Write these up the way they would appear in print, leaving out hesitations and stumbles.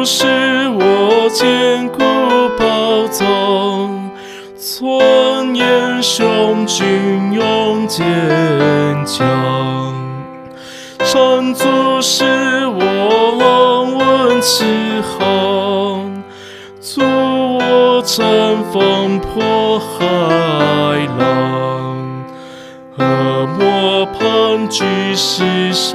是我坚固宝藏，尊严雄峻永坚强。山主是我安稳起航，助我乘风破海浪。恶魔盘踞世上，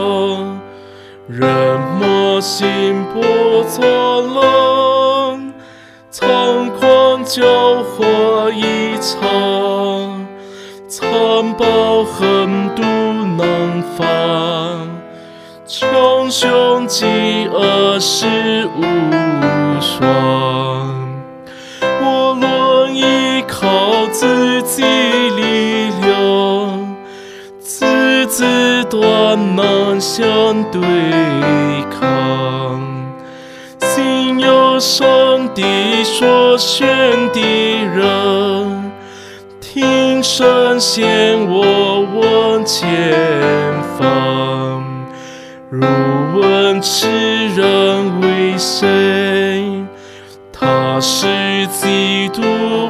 人魔心波作浪，猖狂狡猾一场，残暴狠毒难防，穷凶极恶事无双。我论依靠自己力量，自断难相对抗。心有上帝所选的人，听声显我往前方。若问此人为谁，他是基督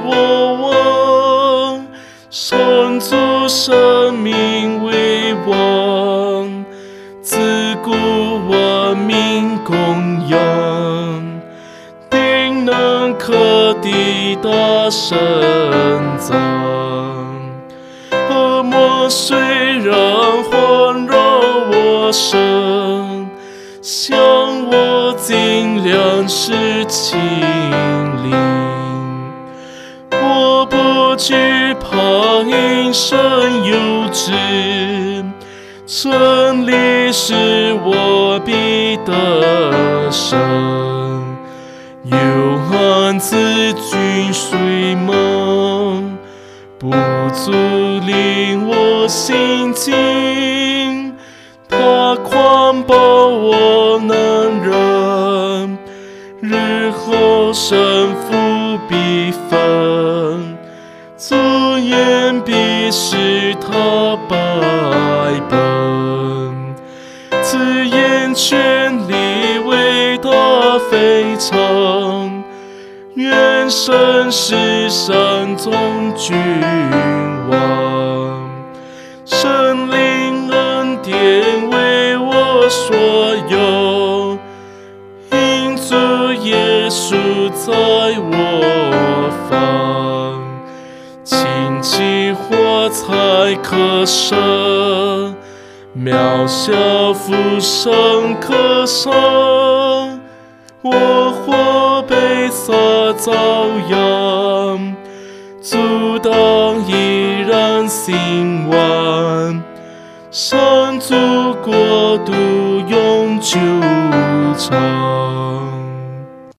我王，神主生命为王，自古万民供养，定能可抵达圣葬。恶魔虽然环绕我身，向我尽量是欺凌，我不惧怕，因神有旨，真理是我必得胜。幽暗自君睡梦，不足令我心惊。他狂暴我难忍，日后胜负必分，尊严必使他败本。自言权力伟大非常，愿神是山中君王。神灵恩典为我所有，因主耶稣在我方。亲戚火才可赦，渺小福生可伤。我或被撒遭殃，阻挡依然兴旺。神主国度永久长。